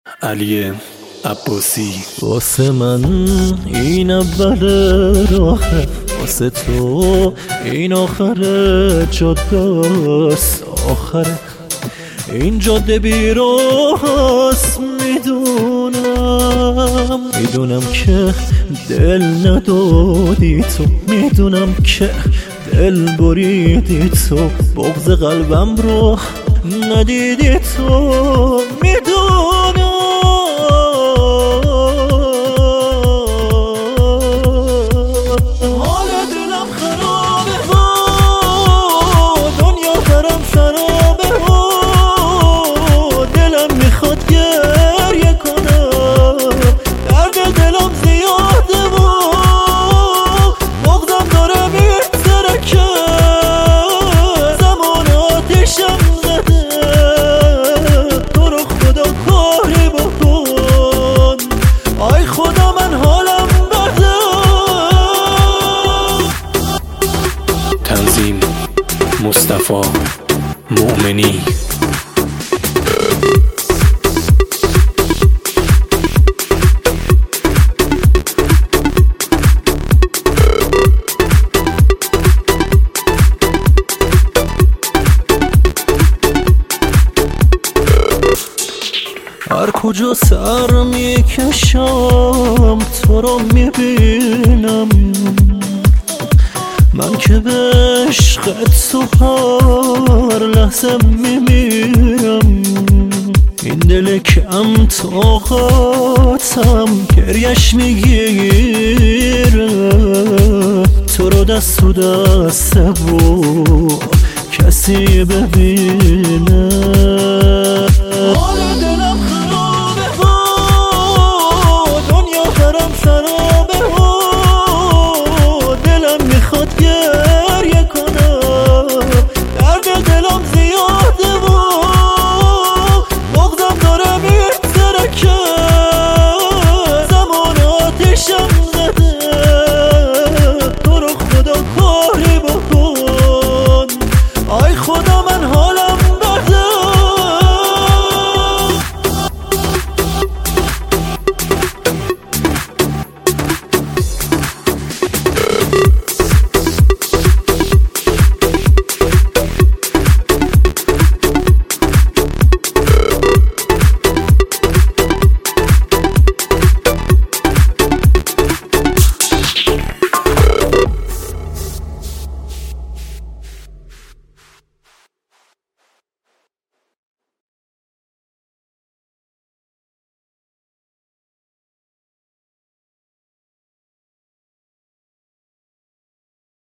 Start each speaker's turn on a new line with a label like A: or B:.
A: علی عباسی.
B: واسه من این اول راهه، واسه تو این آخر جاده است. آخره این جاده بیراه است. میدونم که دل ندادی تو، میدونم که دل بریدی تو، بغض قلبم رو ندیدی تو. میدونم حال دلم خرابه و دنیا برام شرابه و دلم میخواد گریه کنم، درد دلم زیاده و بغضم داره میترکه، زمان آتیشم زده. تو رو خدا کاری بکن، آی خدا من حالم بده.
A: تنظیم مصطفی مؤمنی.
B: هر کجا سر میکشم تو رو میبینم، من که به عشقت تو هر لحظه میمیرم. این دل کم طاقتم گریش میگیره، تو رو دست تو دسته و کسی ببینه. حال دلم